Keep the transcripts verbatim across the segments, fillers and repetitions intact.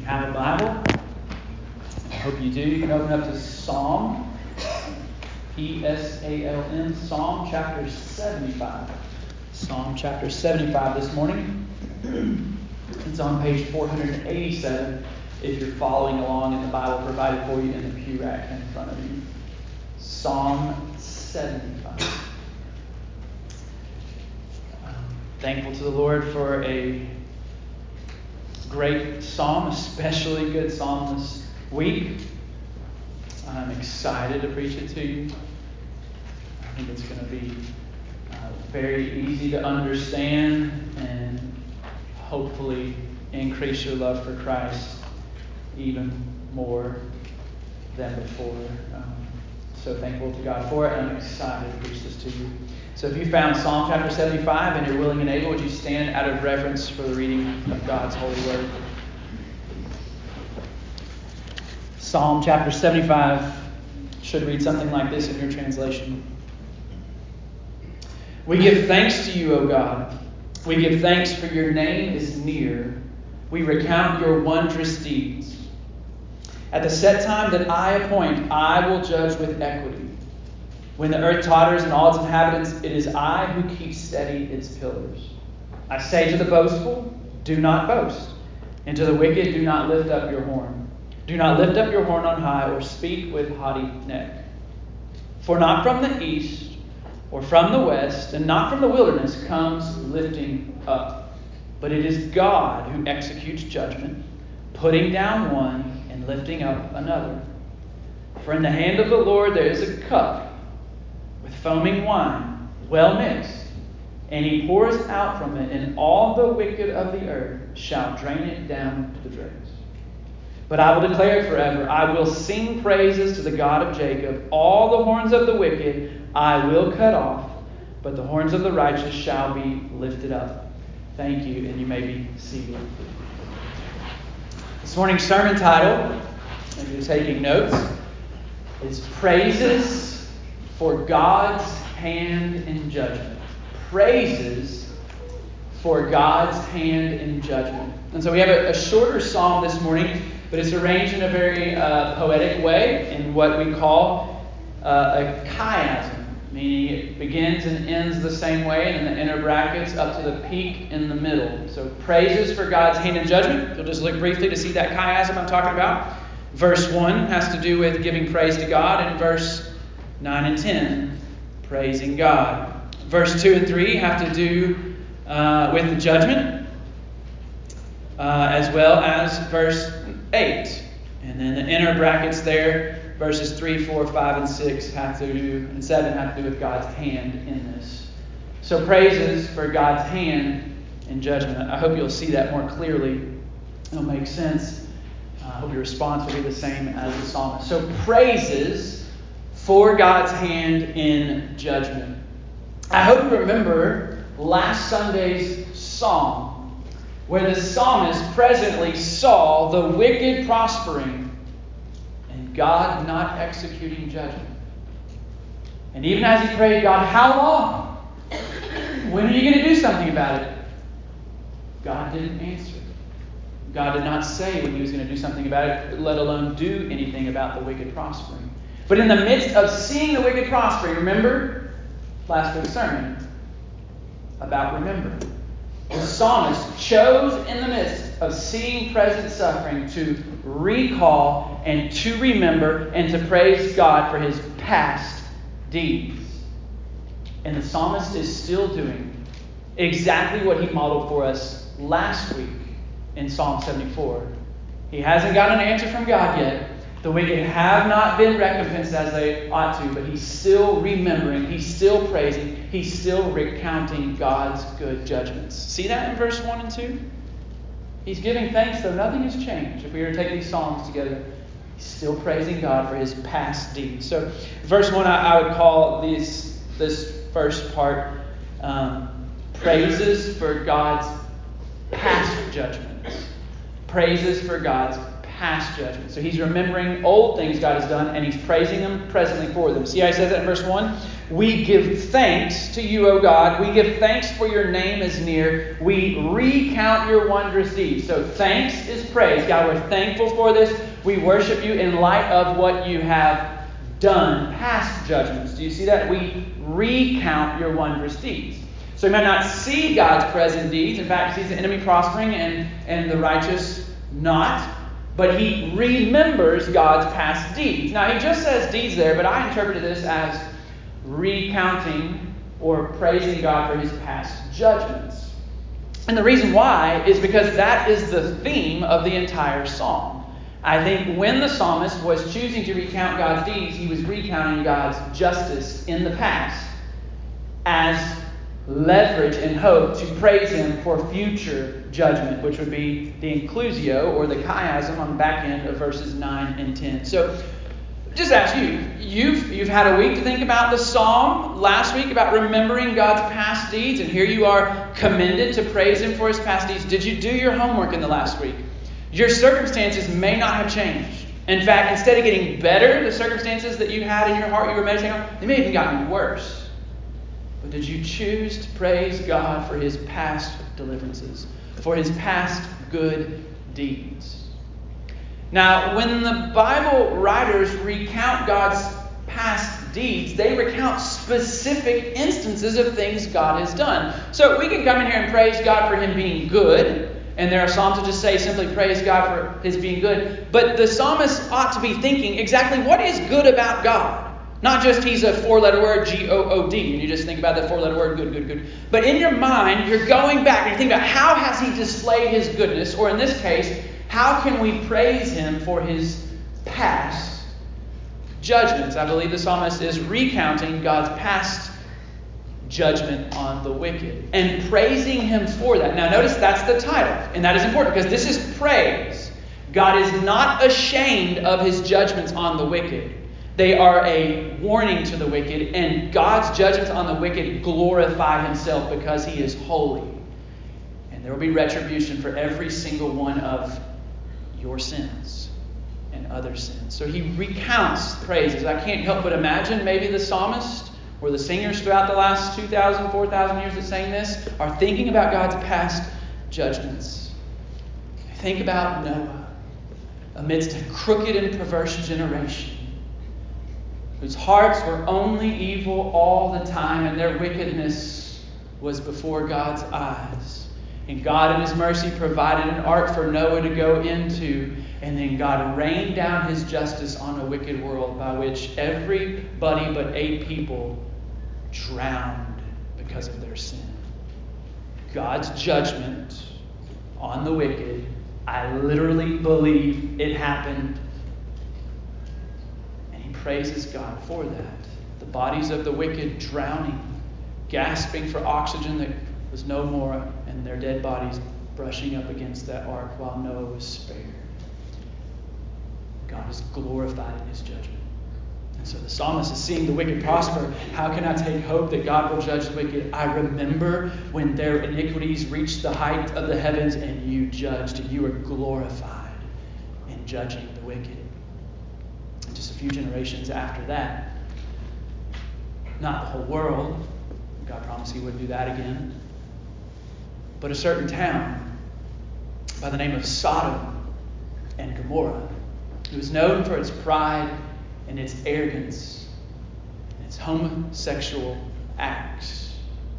Have a Bible? I hope you do. You can open up to Psalm, P S A L M, Psalm chapter seventy-five. Psalm chapter seventy-five this morning. It's on page four hundred eighty-seven if you're following along in the Bible provided for you in the pew rack in front of you. Psalm seventy-five. Um, thankful to the Lord for a great psalm, especially good psalm this week. I'm excited to preach it to you. I think it's going to be uh, very easy to understand and hopefully increase your love for Christ even more than before. Um, so thankful to God for it, and I'm excited to preach this to you. So if you found Psalm chapter seventy-five and you're willing and able, would you stand out of reverence for the reading of God's holy word? Psalm chapter seventy-five should read something like this in your translation. We give thanks to you, O God. We give thanks for your name is near. We recount your wondrous deeds. At the set time that I appoint, I will judge with equity. When the earth totters and all its inhabitants, it is I who keep steady its pillars. I say to the boastful, do not boast. And to the wicked, do not lift up your horn. Do not lift up your horn on high or speak with haughty neck. For not from the east or from the west and not from the wilderness comes lifting up. But it is God who executes judgment, putting down one and lifting up another. For in the hand of the Lord there is a cup with foaming wine, well mixed, and he pours out from it, and all the wicked of the earth shall drain it down to the dregs. But I will declare it forever. I will sing praises to the God of Jacob. All the horns of the wicked I will cut off, but the horns of the righteous shall be lifted up. Thank you, and you may be seated. This morning's sermon title, if you're taking notes, is Praises for God's Hand in Judgment. Praises for God's hand in judgment. And so we have a, a shorter psalm this morning, but it's arranged in a very uh, poetic way in what we call uh, a chiasm, meaning it begins and ends the same way, and in the inner brackets up to the peak in the middle. So praises for God's hand in judgment. You'll just look briefly to see that chiasm I'm talking about. Verse one has to do with giving praise to God, and verse nine and ten, praising God. Verse two and three have to do uh, with the judgment, uh, as well as verse eight. And then the inner brackets there, verses three, four, five, and six have to do, and seven have to do with God's hand in this. So praises for God's hand in judgment. I hope you'll see that more clearly. It'll make sense. I hope your response will be the same as the psalmist. So praises for God's hand in judgment. I hope you remember last Sunday's psalm, where the psalmist presently saw the wicked prospering and God not executing judgment. And even as he prayed, God, how long? When are you going to do something about it? God didn't answer. God did not say when he was going to do something about it, let alone do anything about the wicked prospering. But in the midst of seeing the wicked prospering, remember last week's sermon about remembering. The psalmist chose in the midst of seeing present suffering to recall and to remember and to praise God for his past deeds. And the psalmist is still doing exactly what he modeled for us last week in Psalm seventy-four. He hasn't got an answer from God yet. The wicked have not been recompensed as they ought to, but he's still remembering, he's still praising, he's still recounting God's good judgments. See that in verse one and two? He's giving thanks though nothing has changed. If we were to take these psalms together, he's still praising God for his past deeds. So verse one, I, I would call these, this first part um, praises for God's past judgments. Praises for God's past judgment. So he's remembering old things God has done, and he's praising Him presently for them. See how he says that in verse one? We give thanks to you, O God. We give thanks for your name is near. We recount your wondrous deeds. So thanks is praise. God, we're thankful for this. We worship you in light of what you have done, past judgments. Do you see that? We recount your wondrous deeds. So he might not see God's present deeds. In fact, he sees the enemy prospering and, and the righteous not. But he remembers God's past deeds. Now, he just says deeds there, but I interpreted this as recounting or praising God for his past judgments. And the reason why is because that is the theme of the entire psalm. I think when the psalmist was choosing to recount God's deeds, he was recounting God's justice in the past as leverage and hope to praise Him for future judgment, which would be the inclusio or the chiasm on the back end of verses nine and ten. So just ask you, you've, you've had a week to think about the psalm last week about remembering God's past deeds, and here you are commended to praise Him for His past deeds. Did you do your homework in the last week? Your circumstances may not have changed. In fact, instead of getting better, the circumstances that you had in your heart you were meditating on, they may have even gotten worse. But did you choose to praise God for His past deliverances, for His past good deeds? Now, when the Bible writers recount God's past deeds, they recount specific instances of things God has done. So we can come in here and praise God for Him being good. And there are psalms that just say simply praise God for His being good. But the psalmist ought to be thinking exactly what is good about God. Not just He's a four-letter word, G O O D, and you just think about that four-letter word, good, good, good. But in your mind, you're going back and you're thinking about how has He displayed His goodness, or in this case, how can we praise Him for His past judgments? I believe the psalmist is recounting God's past judgment on the wicked and praising Him for that. Now notice that's the title, and that is important because this is praise. God is not ashamed of His judgments on the wicked. They are a warning to the wicked, and God's judgments on the wicked glorify Himself because He is holy. And there will be retribution for every single one of your sins and other sins. So He recounts praises. I can't help but imagine maybe the psalmist or the singers throughout the last two thousand, four thousand years that sang this are thinking about God's past judgments. Think about Noah amidst a crooked and perverse generation whose hearts were only evil all the time and their wickedness was before God's eyes. And God in His mercy provided an ark for Noah to go into, and then God rained down His justice on a wicked world by which everybody but eight people drowned because of their sin. God's judgment on the wicked, I literally believe it happened. And He praises God for that. The bodies of the wicked drowning, gasping for oxygen that was no more, and their dead bodies brushing up against that ark while Noah was spared. God is glorified in His judgment. And so the psalmist is seeing the wicked prosper. How can I take hope that God will judge the wicked? I remember when their iniquities reached the height of the heavens and you judged. You were glorified in judging the wicked. And just a few generations after that, not the whole world. God promised He wouldn't do that again. But a certain town by the name of Sodom and Gomorrah, it was known for its pride and its arrogance and its homosexual acts.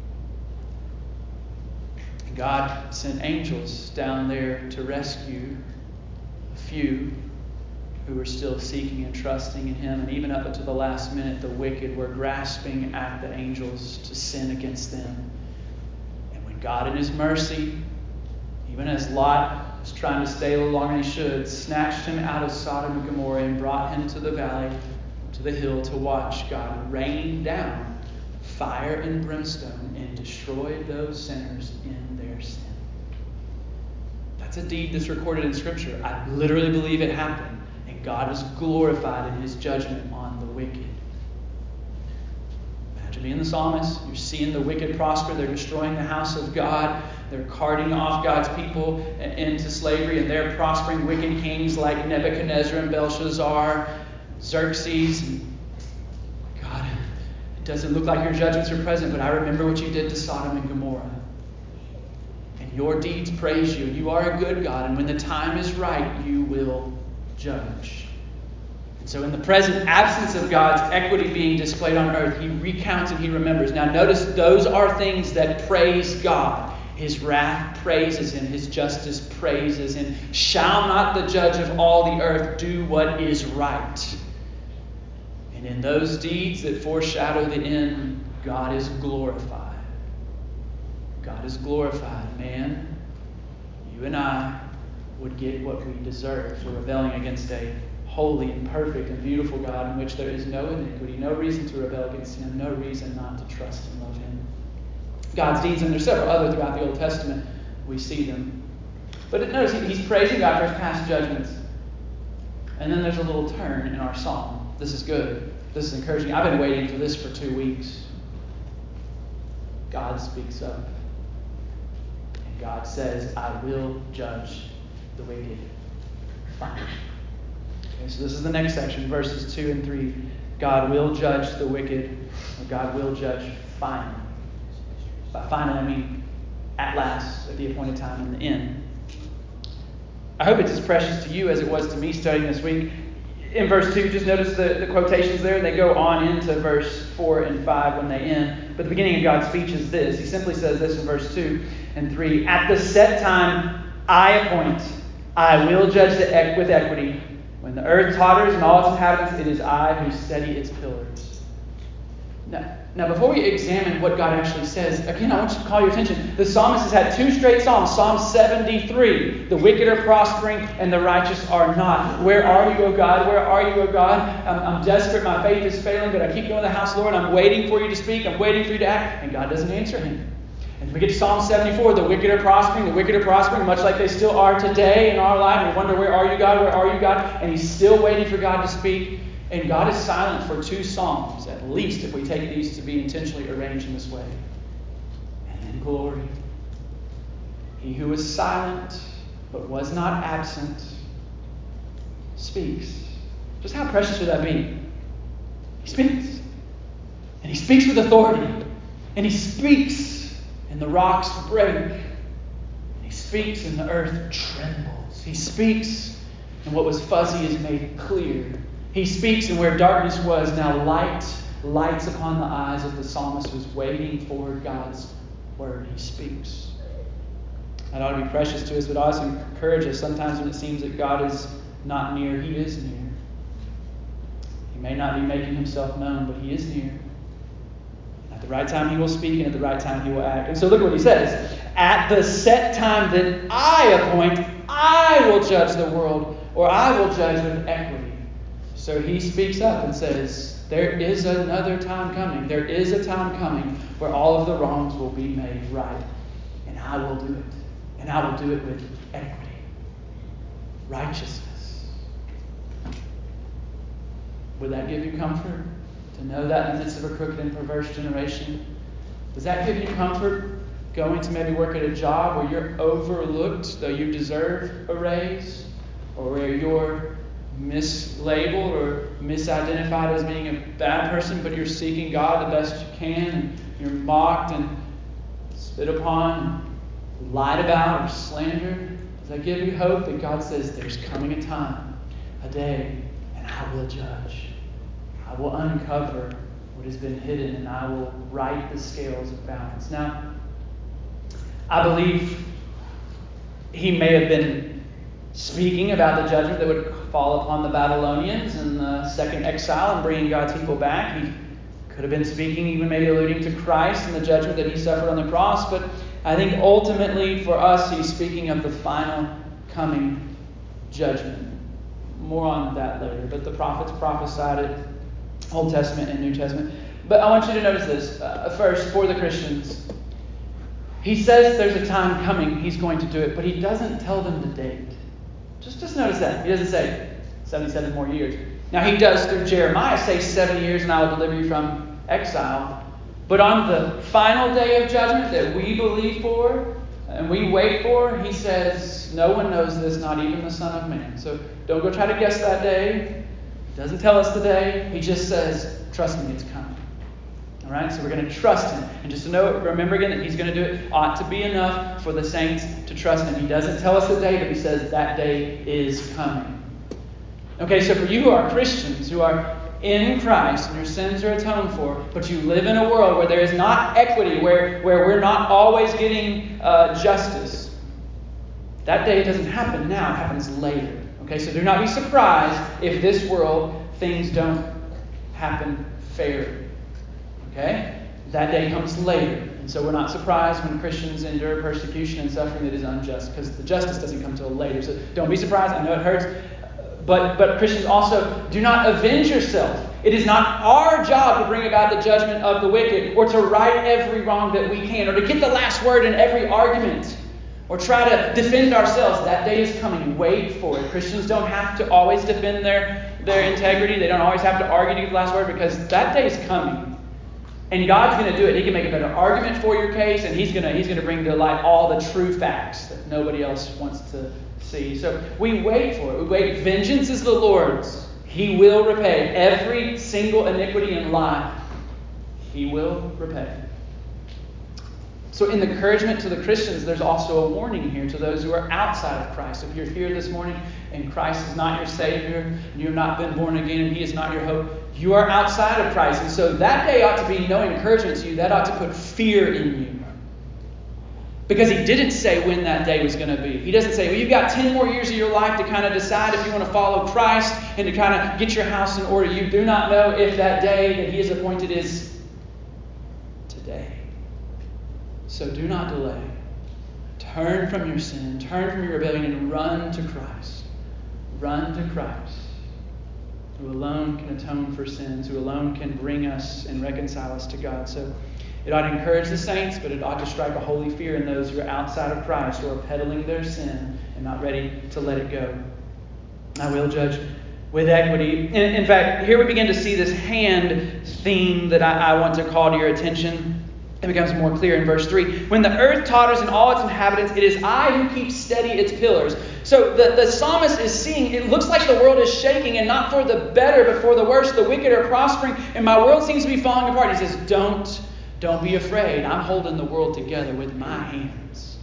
And God sent angels down there to rescue a few who were still seeking and trusting in Him. And even up until the last minute, the wicked were grasping at the angels to sin against them. And when God in His mercy, even as Lot was trying to stay a little longer than he should, snatched him out of Sodom and Gomorrah and brought him to the valley, to the hill, to watch God rain down fire and brimstone and destroy those sinners in their sin. That's a deed that's recorded in Scripture. I literally believe it happened. And God was glorified in His judgment on the wicked. Imagine being the psalmist. You're seeing the wicked prosper. They're destroying the house of God. They're carting off God's people into slavery, and they're prospering. Wicked kings like Nebuchadnezzar and Belshazzar, Xerxes. And God, it doesn't look like your judgments are present, but I remember what you did to Sodom and Gomorrah. And your deeds praise you. You are a good God, and when the time is right, you will judge. So in the present absence of God's equity being displayed on earth, he recounts and he remembers. Now notice those are things that praise God. His wrath praises him. His justice praises him. Shall not the judge of all the earth do what is right? And in those deeds that foreshadow the end, God is glorified. God is glorified. Man, you and I would get what we deserve for rebelling against a holy and perfect and beautiful God in which there is no iniquity, no reason to rebel against him, no reason not to trust and love him. God's deeds, and there's several other throughout the Old Testament, we see them. But notice he's praising God for his past judgments. And then there's a little turn in our psalm. This is good. This is encouraging. I've been waiting for this for two weeks. God speaks up. And God says, I will judge the wicked finally. Okay, so this is the next section, verses two and three. God will judge the wicked, or God will judge finally. By finally, I mean at last, at the appointed time, in the end. I hope it's as precious to you as it was to me studying this week. In verse two, just notice the, the quotations there. They go on into verse four and five when they end. But the beginning of God's speech is this. He simply says this in verse two and three. At the set time I appoint, I will judge the equ- with equity. When the earth totters and all its inhabitants, it is I who steady its pillars. Now, now, before we examine what God actually says, again, I want you to call your attention. The psalmist has had two straight psalms. Psalm seventy-three. The wicked are prospering and the righteous are not. Where are you, O God? Where are you, O God? I'm, I'm desperate. My faith is failing, but I keep going to the house, Lord. I'm waiting for you to speak. I'm waiting for you to act. And God doesn't answer him. And we get to Psalm seventy-four, the wicked are prospering, the wicked are prospering, much like they still are today in our life. We wonder, where are you, God? Where are you, God? And he's still waiting for God to speak. And God is silent for two Psalms, at least, if we take these to be intentionally arranged in this way. And then glory. He who was silent, but was not absent, speaks. Just how precious would that be? He speaks. And he speaks with authority. And he speaks. And the rocks break. And he speaks and the earth trembles. He speaks and what was fuzzy is made clear. He speaks and where darkness was, now light lights upon the eyes of the psalmist who's waiting for God's word. He speaks. That ought to be precious to us, but also encourage us. Sometimes when it seems that God is not near, he is near. He may not be making himself known, but he is near. At the right time he will speak, and at the right time he will act. And so look what he says. At the set time that I appoint, I will judge the world, or I will judge with equity. So he speaks up and says, there is another time coming. There is a time coming where all of the wrongs will be made right. And I will do it. And I will do it with equity. Righteousness. Would that give you comfort? To know that in the midst of a crooked and perverse generation? Does that give you comfort going to maybe work at a job where you're overlooked, though you deserve a raise? Or where you're mislabeled or misidentified as being a bad person, but you're seeking God the best you can, and you're mocked and spit upon, and lied about or slandered? Does that give you hope that God says there's coming a time, a day, and I will judge. I will uncover what has been hidden, and I will right the scales of balance. Now, I believe he may have been speaking about the judgment that would fall upon the Babylonians in the second exile and bringing God's people back. He could have been speaking, even maybe alluding to Christ and the judgment that he suffered on the cross. But I think ultimately for us, he's speaking of the final coming judgment. More on that later. But the prophets prophesied it, Old Testament and New Testament. But I want you to notice this. Uh, first, for the Christians, he says there's a time coming, he's going to do it, but he doesn't tell them the date. Just, just notice that. He doesn't say seventy-seven more years. Now he does through Jeremiah say seventy years and I will deliver you from exile. But on the final day of judgment that we believe for, uh, and we wait for, he says, no one knows this, not even the Son of Man. So don't go try to guess that day. He doesn't tell us the day. He just says, trust me, it's coming. All right, so we're going to trust him. And just to know, remember again that he's going to do it ought to be enough for the saints to trust him. He doesn't tell us the day, but he says that day is coming. Okay, so for you who are Christians, who are in Christ and your sins are atoned for, but you live in a world where there is not equity, where, where we're not always getting uh, justice, that day doesn't happen now, it happens later. Okay, so do not be surprised if this world things don't happen fairly. Okay? That day comes later. And so we're not surprised when Christians endure persecution and suffering that is unjust, because the justice doesn't come till later. So don't be surprised. I know it hurts. But, but Christians also, do not avenge yourself. It is not our job to bring about the judgment of the wicked, or to right every wrong that we can, or to get the last word in every argument, or try to defend ourselves. That day is coming. Wait for it. Christians don't have to always defend their, their integrity. They don't always have to argue to get the last word, because that day is coming. And God's going to do it. He can make a better argument for your case, and He's going to He's going to bring to light all the true facts that nobody else wants to see. So we wait for it. We wait. Vengeance is the Lord's. He will repay every single iniquity and lie. He will repay. So in the encouragement to the Christians, there's also a warning here to those who are outside of Christ. If you're here this morning and Christ is not your Savior, and you've not been born again, and He is not your hope, you are outside of Christ. And so that day ought to be no encouragement to you. That ought to put fear in you. Because He didn't say when that day was going to be. He doesn't say, well, you've got ten more years of your life to kind of decide if you want to follow Christ and to kind of get your house in order. You do not know if that day that He has appointed is today. So do not delay. Turn from your sin, turn from your rebellion, and run to Christ. Run to Christ, who alone can atone for sins, who alone can bring us and reconcile us to God. So it ought to encourage the saints, but it ought to strike a holy fear in those who are outside of Christ, who are peddling their sin and not ready to let it go. I will judge with equity. In, in fact, here we begin to see this hand theme that I, I want to call to your attention. It becomes more clear in verse three. When the earth totters and all its inhabitants, it is I who keep steady its pillars. So the, the psalmist is seeing, it looks like the world is shaking, and not for the better, but for the worse. The wicked are prospering, and my world seems to be falling apart. He says, don't, don't be afraid. I'm holding the world together with my hands.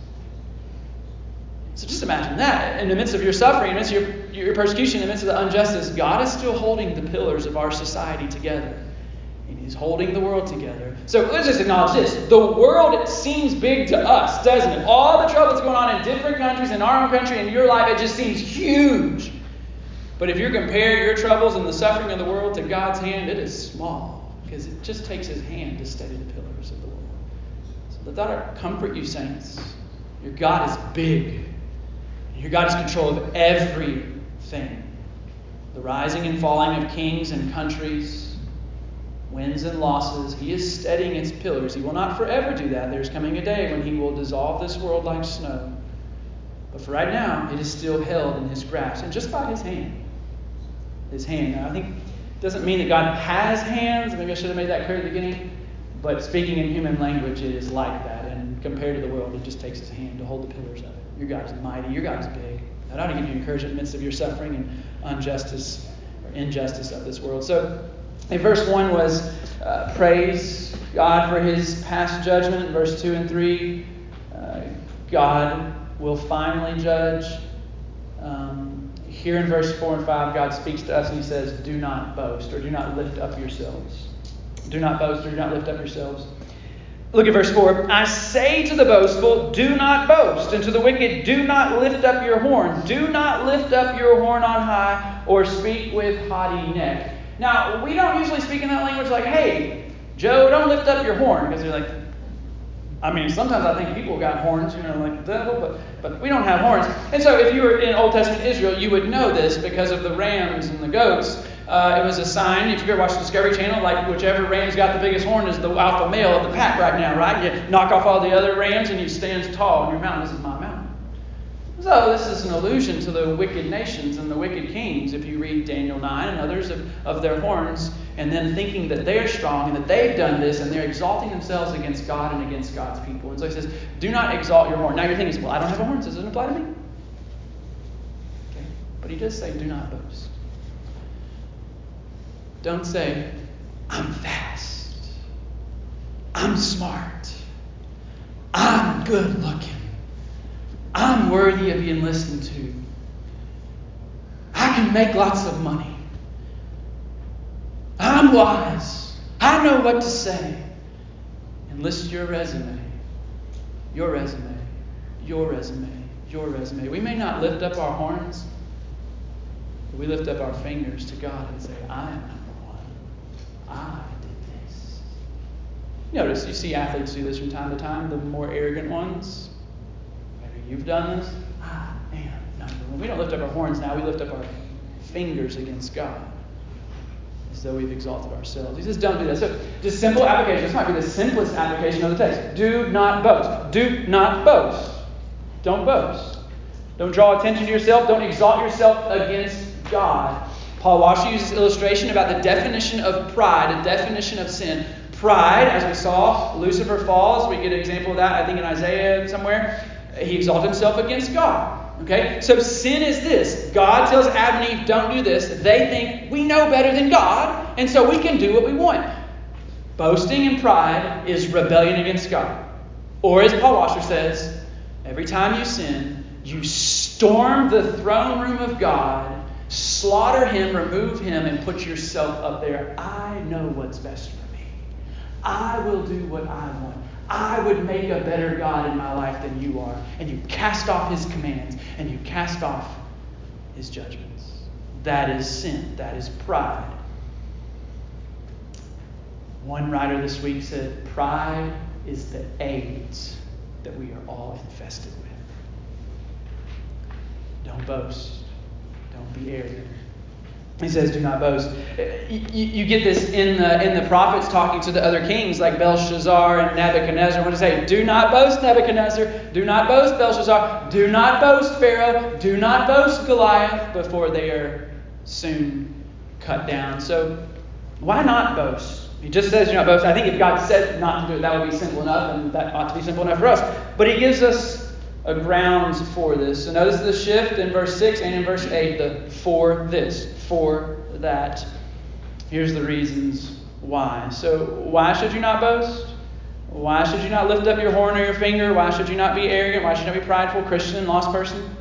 So just imagine that. In the midst of your suffering, in the midst of your, your persecution, in the midst of the injustice, God is still holding the pillars of our society together. And He's holding the world together. So let's just acknowledge this. The world, it seems big to us, doesn't it? All the trouble that's going on in different countries, in our own country, in your life, it just seems huge. But if you compare your troubles and the suffering of the world to God's hand, it is small. Because it just takes His hand to steady the pillars of the world. So let that comfort you, saints. Your God is big. Your God is in control of everything. The rising and falling of kings and countries, wins and losses. He is steadying its pillars. He will not forever do that. There's coming a day when He will dissolve this world like snow. But for right now, it is still held in His grasp, and just by His hand. His hand. Now, I think it doesn't mean that God has hands. Maybe I should have made that clear at the beginning. But speaking in human language, it is like that. And compared to the world, it just takes His hand to hold the pillars of it. Your God is mighty. Your God is big. That ought to give you encouragement in the midst of your suffering and injustice or injustice of this world. So, in verse one was uh, praise God for His past judgment. In verse two and three, uh, God will finally judge. Um, here in verse four and five, God speaks to us and He says, do not boast, or do not lift up yourselves. Do not boast, or do not lift up yourselves. Look at verse four. I say to the boastful, do not boast, and to the wicked, do not lift up your horn. Do not lift up your horn on high, or speak with haughty neck. Now, we don't usually speak in that language like, hey, Joe, don't lift up your horn. Because they're like, I mean, sometimes I think people got horns, you know, like the devil, but, but we don't have horns. And so if you were in Old Testament Israel, you would know this because of the rams and the goats. Uh, it was a sign, if you ever watch the Discovery Channel, like whichever ram's got the biggest horn is the alpha male of the pack right now, right? You knock off all the other rams and you stand tall on your mountain. This is my mountain. So this is an allusion to the wicked nations and the wicked kings. If you read Daniel nine and others of, of their horns, and then thinking that they're strong and that they've done this, and they're exalting themselves against God and against God's people. And so he says, do not exalt your horn. Now your thing is, well, I don't have a horn, so does it apply to me? Okay. But he does say, do not boast. Don't say, I'm fast. I'm smart. I'm good looking. I'm worthy of being listened to. I can make lots of money. I'm wise. I know what to say. And list your resume. Your resume. Your resume. Your resume. We may not lift up our horns, but we lift up our fingers to God and say, I am number one. I did this. Notice, you see athletes do this from time to time, the more arrogant ones. You've done this. I am number one. We don't lift up our horns now. We lift up our fingers against God as though we've exalted ourselves. He says, don't do that. So, just simple application. This might be the simplest application of the text. Do not boast. Do not boast. Don't boast. Don't draw attention to yourself. Don't exalt yourself against God. Paul Washer uses illustration about the definition of pride, a definition of sin. Pride, as we saw, Lucifer falls. We get an example of that, I think, in Isaiah somewhere. He exalted himself against God. Okay? So sin is this. God tells Adam and Eve, don't do this. They think we know better than God, and so we can do what we want. Boasting and pride is rebellion against God. Or as Paul Washer says, every time you sin, you storm the throne room of God, slaughter him, remove him, and put yourself up there. I know what's best for me. I will do what I want. I would make a better God in my life than you are. And you cast off his commands. And you cast off his judgments. That is sin. That is pride. One writer this week said, pride is the AIDS that we are all infested with. Don't boast. Don't be arrogant. He says, do not boast. You, you get this in the in the prophets talking to the other kings like Belshazzar and Nebuchadnezzar. What to say? Do not boast, Nebuchadnezzar. Do not boast, Belshazzar. Do not boast, Pharaoh. Do not boast, Goliath, before they are soon cut down. So why not boast? He just says do not boast. I think if God said not to do it, that would be simple enough, and that ought to be simple enough for us. But he gives us a grounds for this. So notice the shift in verse six and in verse eight, the for this, for that. Here's the reasons why. So why should you not boast? Why should you not lift up your horn or your finger? Why should you not be arrogant? Why should you not be prideful, Christian, lost person?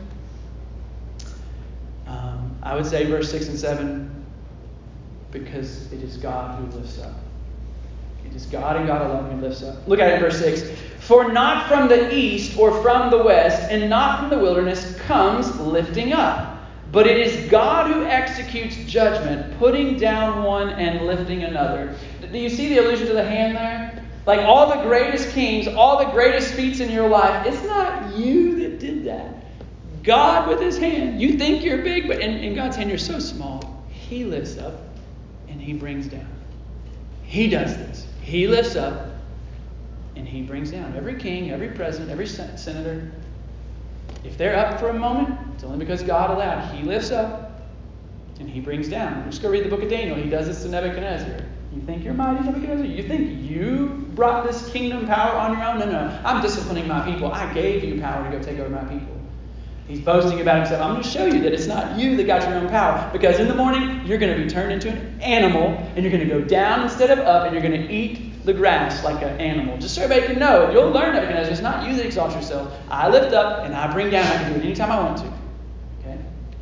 Um, I would say verse six and seven, because it is God who lifts up. It is God and God alone who lifts up. Look at it in verse six. For not from the east or from the west and not from the wilderness comes lifting up. But it is God who executes judgment, putting down one and lifting another. Do you see the allusion to the hand there? Like all the greatest kings, all the greatest feats in your life, it's not you that did that. God with his hand. You think you're big, but in, in God's hand you're so small. He lifts up and he brings down. He does this. He lifts up and he brings down. Every king, every president, every senator, if they're up for a moment, it's only because God allowed. He lifts up and he brings down. Just go read the book of Daniel. He does this to Nebuchadnezzar. You think you're mighty, Nebuchadnezzar? You think you brought this kingdom power on your own? No, no. I'm disciplining my people. I gave you power to go take over my people. He's boasting about himself. I'm going to show you that it's not you that got your own power. Because in the morning, you're going to be turned into an animal, and you're going to go down instead of up, and you're going to eat the grass like an animal. Just so everybody can know. You'll learn that because it's not you that exalts yourself. I lift up, and I bring down. I can do it anytime I want to. Okay?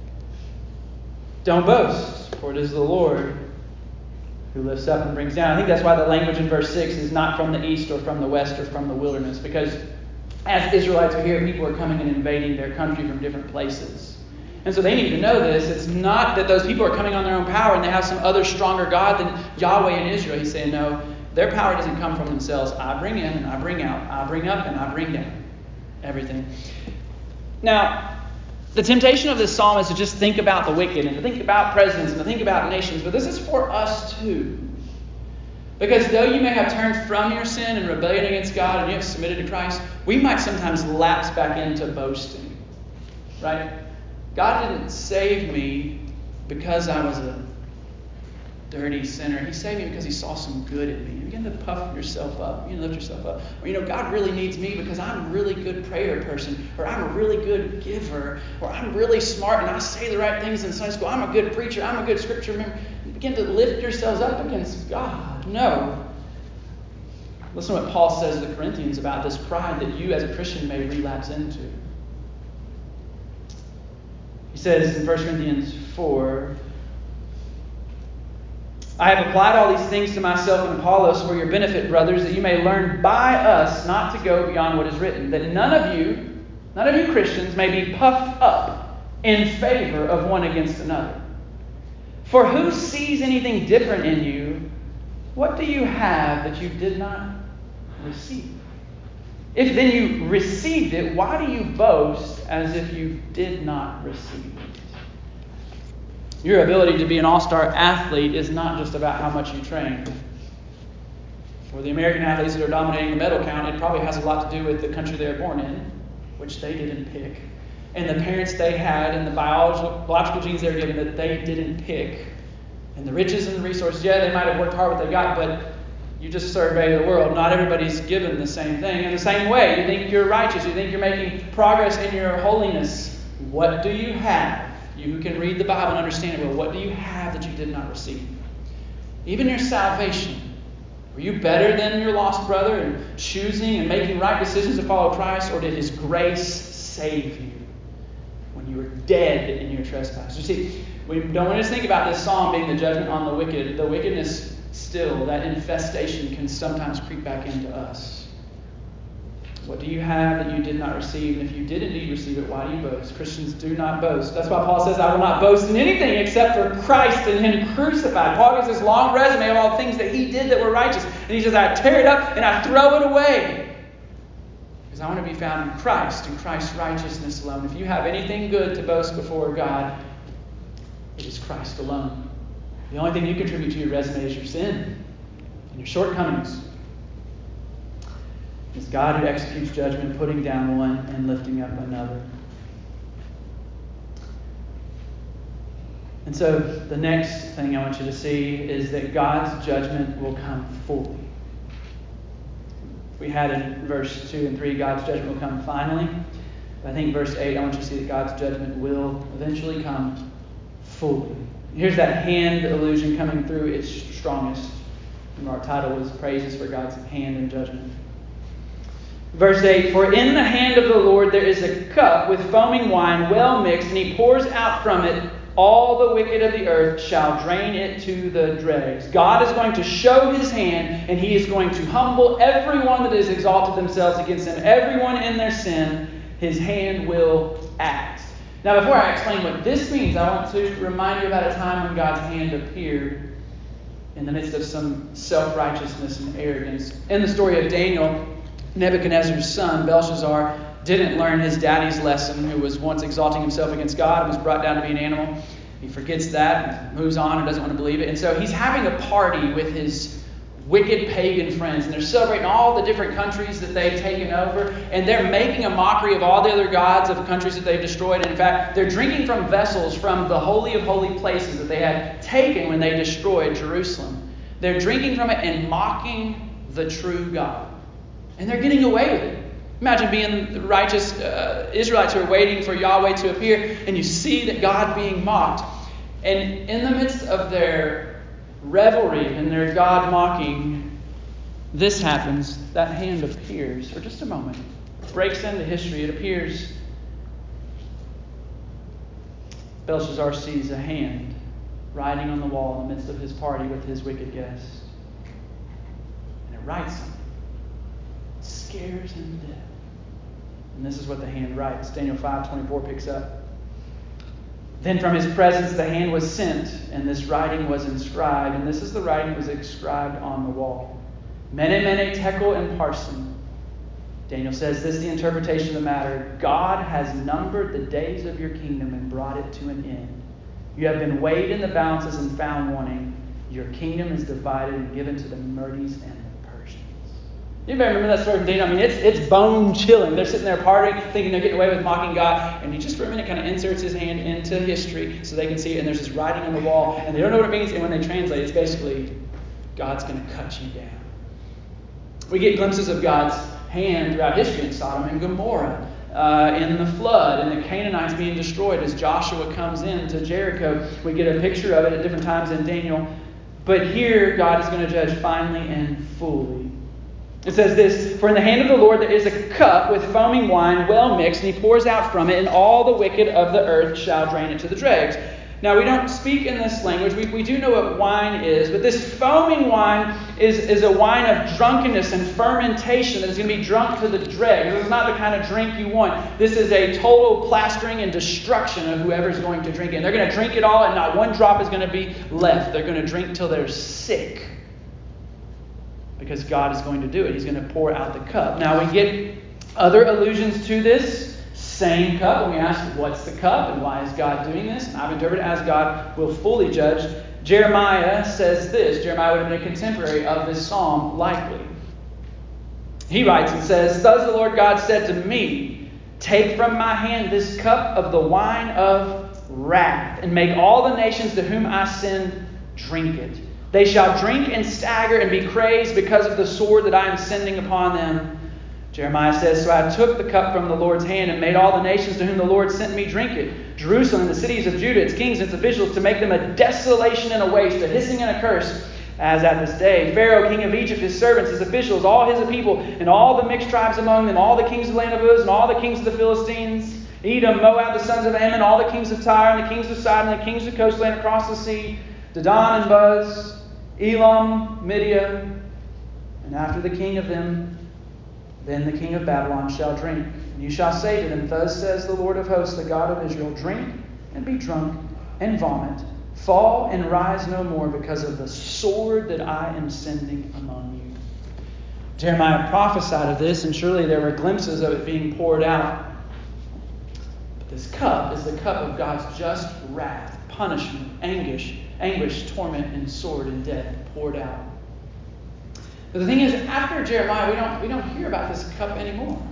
Don't boast, for it is the Lord who lifts up and brings down. I think that's why the language in verse six is not from the east or from the west or from the wilderness. Because as Israelites are here, people are coming and invading their country from different places. And so they need to know this. It's not that those people are coming on their own power and they have some other stronger God than Yahweh in Israel. He's saying, no, their power doesn't come from themselves. I bring in and I bring out. I bring up and I bring down. Everything. Now, the temptation of this psalm is to just think about the wicked and to think about presidents and to think about nations. But this is for us too. Because though you may have turned from your sin and rebellion against God and you have submitted to Christ, we might sometimes lapse back into boasting. right? God didn't save me because I was a dirty sinner. He saved me because he saw some good in me. You begin to puff yourself up. You lift yourself up. Or, you know, God really needs me because I'm a really good prayer person, or I'm a really good giver, or I'm really smart and I say the right things in Sunday school. I'm a good preacher. I'm a good scripture member. You begin to lift yourselves up against God. No. Listen to what Paul says to the Corinthians about this pride that you as a Christian may relapse into. He says in First Corinthians four, I have applied all these things to myself and Apollos for your benefit, brothers, that you may learn by us not to go beyond what is written, that none of you, none of you Christians may be puffed up in favor of one against another. For who sees anything different in you? What do you have that you did not receive? If then you received it, why do you boast as if you did not receive it? Your ability to be an all-star athlete is not just about how much you train. For the American athletes that are dominating the medal count, it probably has a lot to do with the country they were born in, which they didn't pick, and the parents they had and the biological, biological genes they were given that they didn't pick, and the riches and the resources. Yeah, they might have worked hard what they got, but you just survey the world. Not everybody's given the same thing. In the same way, you think you're righteous, you think you're making progress in your holiness. What do you have? You who can read the Bible and understand it well, what do you have that you did not receive? Even your salvation. Were you better than your lost brother in choosing and making right decisions to follow Christ, or did His grace save you when you were dead in your trespasses? You see, we don't want to just think about this psalm being the judgment on the wicked. The wickedness still, that infestation can sometimes creep back into us. What do you have that you did not receive? And if you did indeed receive it, why do you boast? Christians do not boast. That's why Paul says, I will not boast in anything except for Christ and Him crucified. Paul gives this long resume of all the things that he did that were righteous. And he says, I tear it up and I throw it away. Because I want to be found in Christ and Christ's righteousness alone. If you have anything good to boast before God, it is Christ alone. The only thing you contribute to your resume is your sin and your shortcomings. It's God who executes judgment, putting down one and lifting up another. And so the next thing I want you to see is that God's judgment will come fully. We had in verse two and three, God's judgment will come finally. But I think verse eight, I want you to see that God's judgment will eventually come fully. Here's that hand illusion coming through its strongest. And our title was Praises for God's Hand in Judgment. Verse eight, for in the hand of the Lord there is a cup with foaming wine well mixed, and He pours out from it. All the wicked of the earth shall drain it to the dregs. God is going to show His hand, and He is going to humble everyone that has exalted themselves against Him. Everyone in their sin, His hand will act. Now, before I explain what this means, I want to remind you about a time when God's hand appeared in the midst of some self-righteousness and arrogance. In the story of Daniel, Nebuchadnezzar's son, Belshazzar, didn't learn his daddy's lesson, who was once exalting himself against God and was brought down to be an animal. He forgets that and moves on and doesn't want to believe it. And so he's having a party with his wicked pagan friends. And they're celebrating all the different countries that they've taken over. And they're making a mockery of all the other gods of countries that they've destroyed. And in fact, they're drinking from vessels from the holy of holy places that they had taken when they destroyed Jerusalem. They're drinking from it and mocking the true God. And they're getting away with it. Imagine being the righteous uh, Israelites who are waiting for Yahweh to appear, and you see that God being mocked. And in the midst of their revelry and their God mocking, this happens. That hand appears for just a moment. It breaks into history. It appears. Belshazzar sees a hand riding on the wall in the midst of his party with his wicked guests. And it writes something. Scares him to death. And this is what the hand writes. Daniel five twenty-four picks up. Then from his presence the hand was sent, and this writing was inscribed. And this is the writing that was inscribed on the wall. Mene, mene, tekel, and parsin. Daniel says, this is the interpretation of the matter. God has numbered the days of your kingdom and brought it to an end. You have been weighed in the balances and found wanting. Your kingdom is divided and given to the Medes and the Persians. You may remember that story from Daniel. I mean, it's it's bone chilling. They're sitting there partying, thinking they're getting away with mocking God, and he just for a minute kind of inserts his hand into history so they can see it. And there's this writing on the wall, and they don't know what it means. And when they translate, it's basically God's going to cut you down. We get glimpses of God's hand throughout history in Sodom and Gomorrah, uh, in the flood, and the Canaanites being destroyed as Joshua comes into Jericho. We get a picture of it at different times in Daniel. But here, God is going to judge finally and fully. It says this, "For in the hand of the Lord there is a cup with foaming wine well mixed, and he pours out from it, and all the wicked of the earth shall drain it to the dregs." Now, we don't speak in this language. We, we do know what wine is, but this foaming wine is, is a wine of drunkenness and fermentation that is going to be drunk to the dregs. This is not the kind of drink you want. This is a total plastering and destruction of whoever's going to drink it. And they're going to drink it all, and not one drop is going to be left. They're going to drink till they're sick, because God is going to do it. He's going to pour out the cup. Now, we get other allusions to this same cup when we ask, what's the cup and why is God doing this? And I've interpreted it as God will fully judge. Jeremiah says this. Jeremiah would have been a contemporary of this psalm, likely. He writes and says, "Thus the Lord God said to me, take from my hand this cup of the wine of wrath, and make all the nations to whom I send drink it. They shall drink and stagger and be crazed because of the sword that I am sending upon them." Jeremiah says, "So I took the cup from the Lord's hand and made all the nations to whom the Lord sent me drink it. Jerusalem, the cities of Judah, its kings, its officials, to make them a desolation and a waste, a hissing and a curse, as at this day. Pharaoh, king of Egypt, his servants, his officials, all his people, and all the mixed tribes among them, all the kings of the land of Uz, and all the kings of the Philistines, Edom, Moab, the sons of Ammon, all the kings of Tyre, and the kings of Sidon, and the kings of coastland across the sea, Dedan and Buz, Elam, Midian, and after the king of them, then the king of Babylon shall drink. And you shall say to them, thus says the Lord of hosts, the God of Israel, drink and be drunk and vomit, fall and rise no more because of the sword that I am sending among you." Jeremiah prophesied of this, and surely there were glimpses of it being poured out. But this cup is the cup of God's just wrath, punishment, anguish, anguish, torment, and sword and death poured out. But the thing is, after Jeremiah, we don't we don't hear about this cup anymore.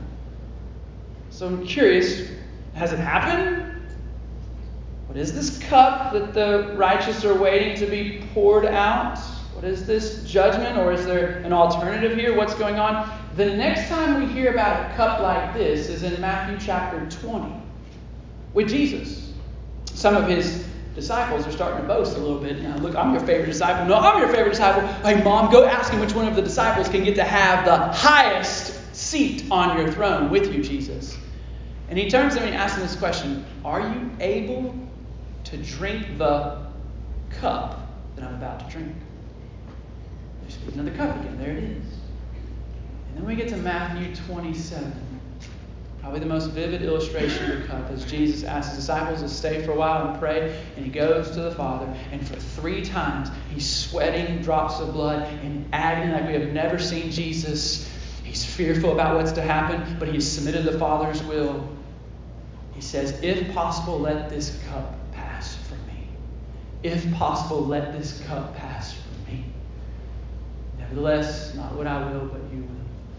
So I'm curious, has it happened? What is this cup that the righteous are waiting to be poured out? What is this judgment, or is there an alternative here? What's going on? The next time we hear about a cup like this is in Matthew chapter twenty with Jesus. Some of his disciples are starting to boast a little bit. Now, look, I'm your favorite disciple. No, I'm your favorite disciple. Hey, Mom, go ask him which one of the disciples can get to have the highest seat on your throne with you, Jesus. And he turns to them and asks them this question: are you able to drink the cup that I'm about to drink? Just get another cup again. There it is. And then we get to Matthew twenty-seven. Probably the most vivid illustration of the cup, as Jesus asks his disciples to stay for a while and pray, and he goes to the Father, and for three times he's sweating drops of blood in agony like we have never seen Jesus. He's fearful about what's to happen, but he's submitted to the Father's will. He says, if possible, let this cup pass from me. If possible, let this cup pass from me. Nevertheless, not what I will, but you will.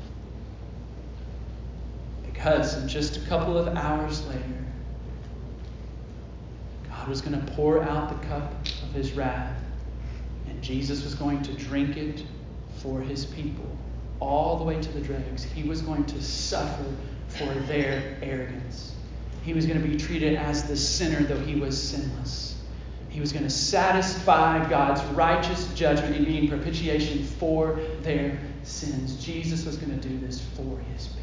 Because in just a couple of hours later, God was going to pour out the cup of his wrath, and Jesus was going to drink it for his people, all the way to the dregs. He was going to suffer for their arrogance. He was going to be treated as the sinner, though he was sinless. He was going to satisfy God's righteous judgment in being propitiation for their sins. Jesus was going to do this for his people.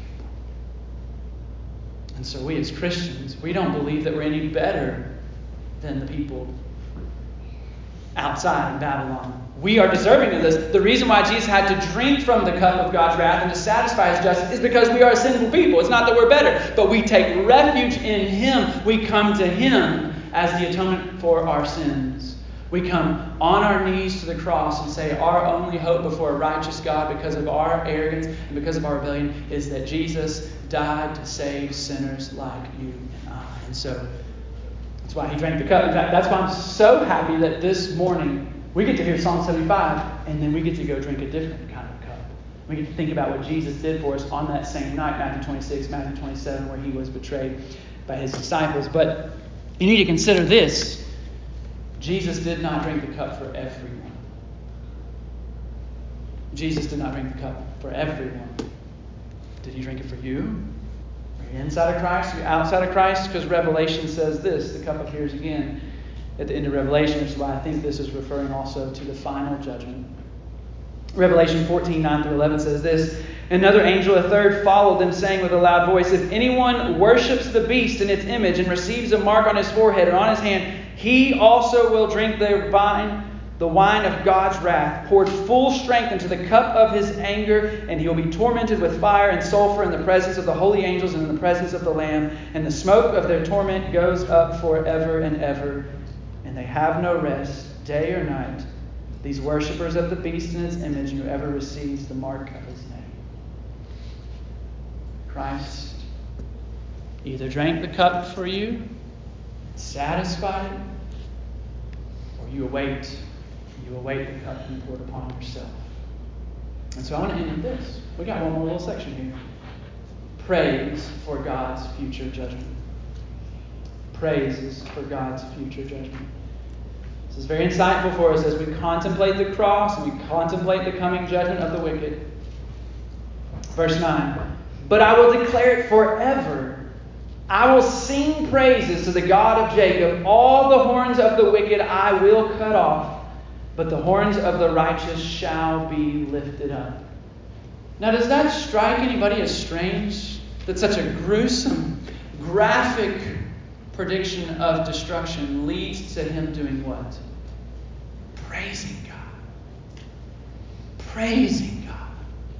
And so we as Christians, we don't believe that we're any better than the people outside in Babylon. We are deserving of this. The reason why Jesus had to drink from the cup of God's wrath and to satisfy his justice is because we are a sinful people. It's not that we're better, but we take refuge in him. We come to him as the atonement for our sins. We come on our knees to the cross and say our only hope before a righteous God, because of our arrogance and because of our rebellion, is that Jesus died to save sinners like you and I. And so that's why he drank the cup. In fact, that's why I'm so happy that this morning we get to hear Psalm seventy-five, and then we get to go drink a different kind of cup. We get to think about what Jesus did for us on that same night, Matthew twenty-six, Matthew twenty-seven, where he was betrayed by his disciples. But you need to consider this. Jesus did not drink the cup for everyone. Jesus did not drink the cup for everyone. Did he drink it for you? Are you inside of Christ? Are you outside of Christ? Because Revelation says this. The cup appears again at the end of Revelation, which is why I think this is referring also to the final judgment. Revelation fourteen, nine through eleven says this. Another angel, a third, followed them, saying with a loud voice, if anyone worships the beast in its image and receives a mark on his forehead or on his hand, he also will drink the wine, the wine of God's wrath, poured full strength into the cup of his anger, and he will be tormented with fire and sulfur in the presence of the holy angels and in the presence of the Lamb. And the smoke of their torment goes up forever and ever, and they have no rest, day or night, these worshippers of the beast in its image, and whoever receives the mark of his name. Christ either drank the cup for you, satisfied, or you await. You await the cup you poured upon yourself. And so I want to end with this. We got one more little section here. Praise for God's future judgment. Praises for God's future judgment. This is very insightful for us as we contemplate the cross and we contemplate the coming judgment of the wicked. Verse nine. But I will declare it forever. I will sing praises to the God of Jacob. All the horns of the wicked I will cut off, but the horns of the righteous shall be lifted up. Now, does that strike anybody as strange? That such a gruesome, graphic prediction of destruction leads to him doing what? Praising God. Praising God.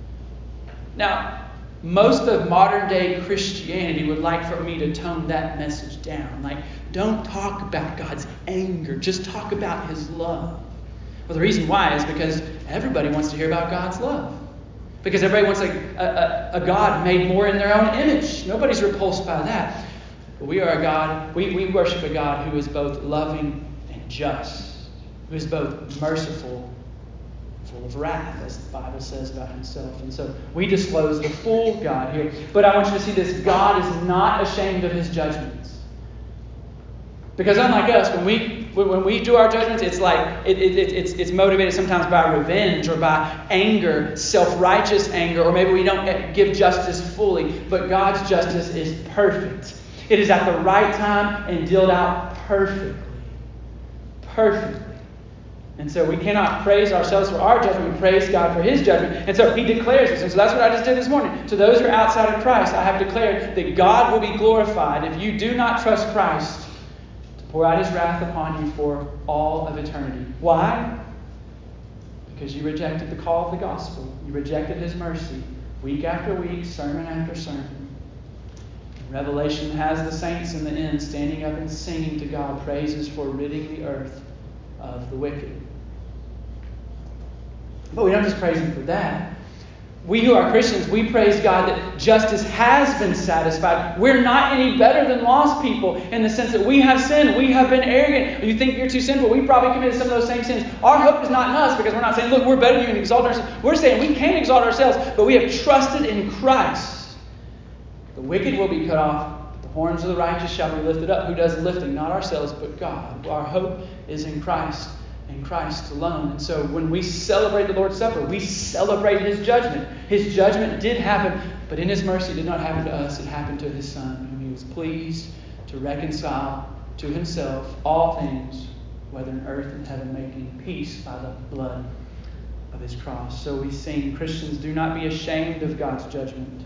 Now, most of modern day Christianity would like for me to tone that message down. Like, don't talk about God's anger. Just talk about his love. Well, the reason why is because everybody wants to hear about God's love. Because everybody wants a, a, a God made more in their own image. Nobody's repulsed by that. But we are a God, we, we worship a God who is both loving and just. Who is both merciful, full of wrath, as the Bible says about himself. And so we disclose the full God here. But I want you to see this. God is not ashamed of his judgments. Because unlike us, when we when we do our judgments, it's like it, it, it, it's, it's motivated sometimes by revenge or by anger, self-righteous anger, or maybe we don't give justice fully. But God's justice is perfect. It is at the right time and dealt out perfectly. Perfectly. And so we cannot praise ourselves for our judgment. We praise God for his judgment. And so he declares this. And so that's what I just did this morning. To those who are outside of Christ, I have declared that God will be glorified if you do not trust Christ to pour out his wrath upon you for all of eternity. Why? Because you rejected the call of the gospel. You rejected his mercy. Week after week, sermon after sermon. Revelation has the saints in the end standing up and singing to God praises for ridding the earth of the wicked. But we don't just praise him for that. We who are Christians, we praise God that justice has been satisfied. We're not any better than lost people in the sense that we have sinned. We have been arrogant. You think you're too sinful. We probably committed some of those same sins. Our hope is not in us because we're not saying, look, we're better than you and exalt ourselves. We're saying we can't exalt ourselves, but we have trusted in Christ. The wicked will be cut off. The horns of the righteous shall be lifted up. Who does the lifting? Not ourselves, but God. Our hope is in Christ and Christ alone. And so when we celebrate the Lord's Supper, we celebrate his judgment. His judgment did happen, but in his mercy it did not happen to us. It happened to his Son, whom he was pleased to reconcile to himself all things, whether in earth and heaven, making peace by the blood of his cross. So we sing, Christians, do not be ashamed of God's judgment.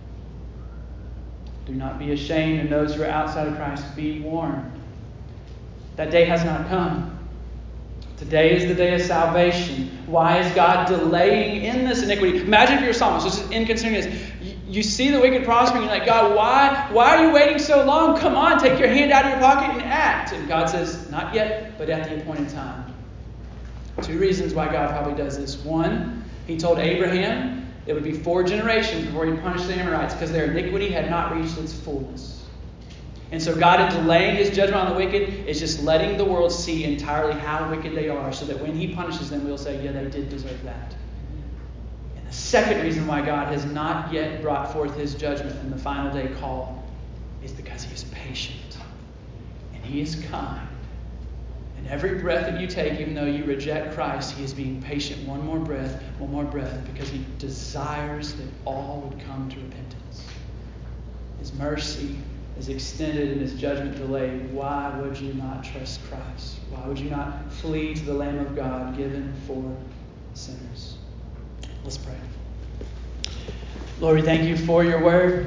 Do not be ashamed, and those who are outside of Christ, be warned. That day has not come. Today is the day of salvation. Why is God delaying in this iniquity? Imagine if you're a psalmist, just in considering this. You, you see the wicked prospering, you're like, God, why, why are you waiting so long? Come on, take your hand out of your pocket and act. And God says, not yet, but at the appointed time. Two reasons why God probably does this. One, he told Abraham it would be four generations before he punished the Amorites because their iniquity had not reached its fullness. And so God, in delaying his judgment on the wicked, is just letting the world see entirely how wicked they are so that when he punishes them, we'll say, yeah, they did deserve that. And the second reason why God has not yet brought forth his judgment in the final day call is because he is patient and he is kind. And every breath that you take, even though you reject Christ, he is being patient one more breath, one more breath, because he desires that all would come to repentance. His mercy is extended and his judgment delayed. Why would you not trust Christ? Why would you not flee to the Lamb of God given for sinners? Let's pray. Lord, we thank you for your word.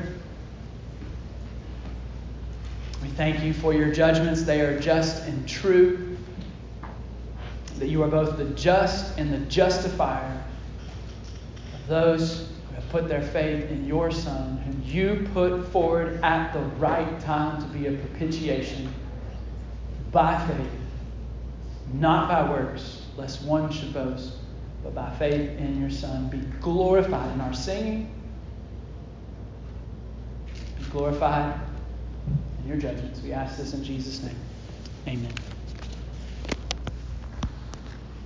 We thank you for your judgments. They are just and true. That you are both the just and the justifier of those who have put their faith in your Son, whom you put forward at the right time to be a propitiation by faith, not by works, lest one should boast, but by faith in your Son. Be glorified in our singing. Be glorified in your judgments. We ask this in Jesus' name. Amen.